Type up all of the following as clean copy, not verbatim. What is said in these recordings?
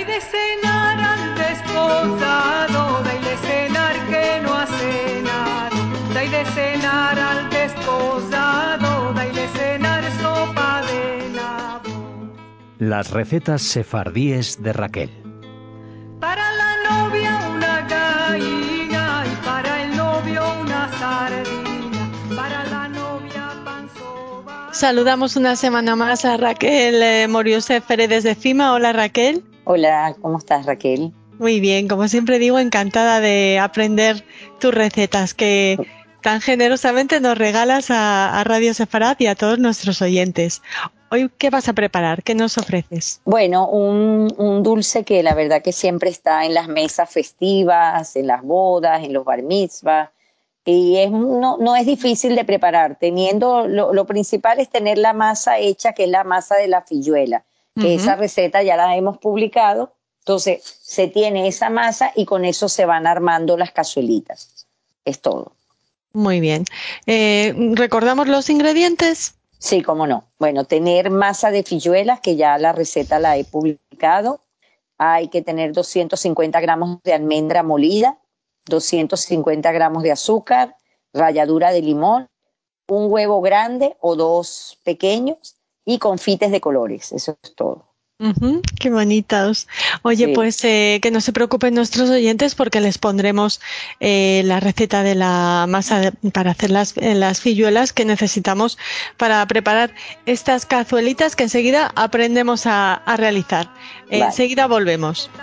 Dai de cenar al desposado, dai de cenar que no ha cenado. Dai de cenar al desposado, dai de cenar sopa de nabo. Las recetas sefardíes de Raquel. Para la novia una gallina y para el novio una sardina. Para la novia pan soba. Saludamos una semana más a Raquel Moriusef Pérez de Cima. Hola, Raquel. Hola, ¿cómo estás, Raquel? Muy bien, como siempre digo, encantada de aprender tus recetas que tan generosamente nos regalas a Radio Sefarad y a todos nuestros oyentes. Hoy, ¿qué vas a preparar? ¿Qué nos ofreces? Bueno, un dulce que la verdad que siempre está en las mesas festivas, en las bodas, en los bar mitzvah, y no es difícil de preparar. Lo principal es tener la masa hecha, que es la masa de la filluela, que esa receta ya la hemos publicado. Entonces, se tiene esa masa y con eso se van armando las cazuelitas. Es todo. Muy bien. ¿Recordamos los ingredientes? Sí, cómo no. Bueno, tener masa de filluelas, que ya la receta la he publicado. Hay que tener 250 gramos de almendra molida, 250 gramos de azúcar, ralladura de limón, un huevo grande o dos pequeños y confites de colores. Eso es todo. Qué bonitos. Oye, sí. Pues que no se preocupen nuestros oyentes porque les pondremos la receta de la masa para hacer las filluelas que necesitamos para preparar estas cazuelitas que enseguida aprendemos a realizar. Vale. Enseguida volvemos.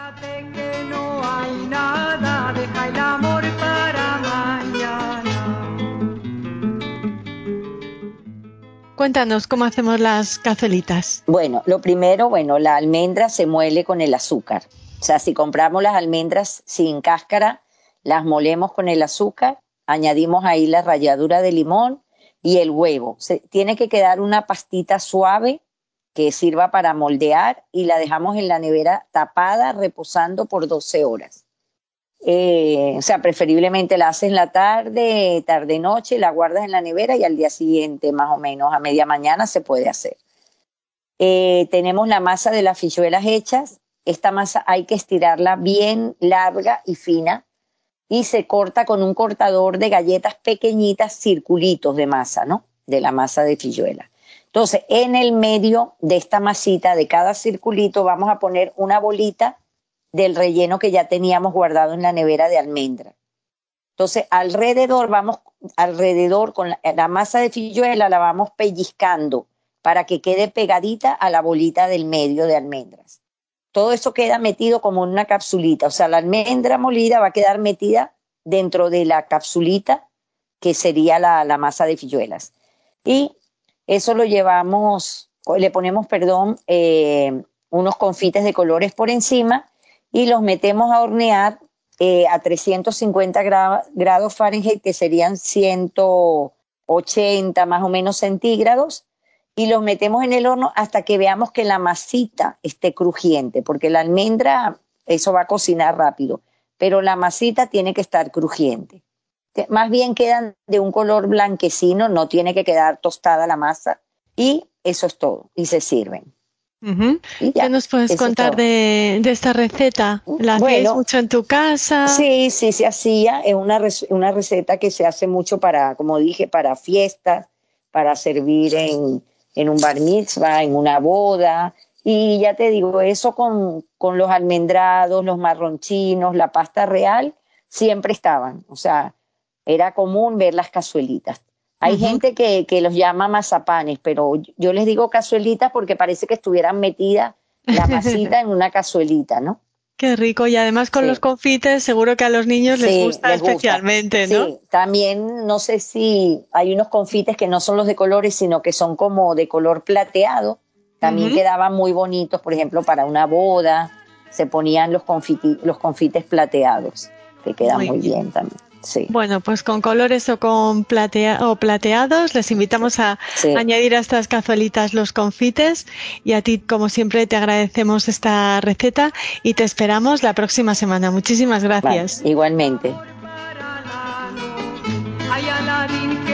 Cuéntanos cómo hacemos las cazuelitas. Bueno, lo primero, la almendra se muele con el azúcar. O sea, si compramos las almendras sin cáscara, las molemos con el azúcar, añadimos ahí la ralladura de limón y el huevo. Tiene que quedar una pastita suave que sirva para moldear y la dejamos en la nevera tapada, reposando por 12 horas. O sea, preferiblemente la haces en la tarde-noche, la guardas en la nevera y al día siguiente, más o menos, a media mañana se puede hacer. Tenemos la masa de las filluelas hechas. Esta masa hay que estirarla bien larga y fina y se corta con un cortador de galletas pequeñitas, circulitos de masa, ¿no? De la masa de filluela. Entonces, en el medio de esta masita, de cada circulito, vamos a poner una bolita del relleno que ya teníamos guardado en la nevera de almendra. Entonces, alrededor con la masa de filluela la vamos pellizcando para que quede pegadita a la bolita del medio de almendras. Todo eso queda metido como en una capsulita, o sea, la almendra molida va a quedar metida dentro de la capsulita que sería la masa de filluelas. Y eso le ponemos, unos confites de colores por encima y los metemos a hornear a 350 grados Fahrenheit, que serían 180 más o menos centígrados, y los metemos en el horno hasta que veamos que la masita esté crujiente, porque la almendra, eso va a cocinar rápido, pero la masita tiene que estar crujiente. Más bien quedan de un color blanquecino, no tiene que quedar tostada la masa, y eso es todo, y se sirven. ¿Qué nos puedes contar de esta receta? ¿La hacéis mucho en tu casa? Sí, se hacía. Es una receta que se hace mucho como dije, para fiestas, para servir en un bar mitzvah, en una boda. Y ya te digo, eso con los almendrados, los marronchinos, la pasta real, siempre estaban. O sea, era común ver las cazuelitas. Hay gente que los llama mazapanes, pero yo les digo cazuelitas porque parece que estuvieran metidas la masita en una cazuelita, ¿no? Qué rico. Y además con los confites seguro que a los niños les gusta especialmente, ¿no? Sí, también no sé si hay unos confites que no son los de colores, sino que son como de color plateado. También quedaban muy bonitos, por ejemplo, para una boda se ponían los confites plateados, que quedan muy bien también. Sí. Bueno, pues con colores o con plateados les invitamos a añadir a estas cazuelitas los confites, y a ti, como siempre, te agradecemos esta receta y te esperamos la próxima semana. Muchísimas gracias. Vale, igualmente.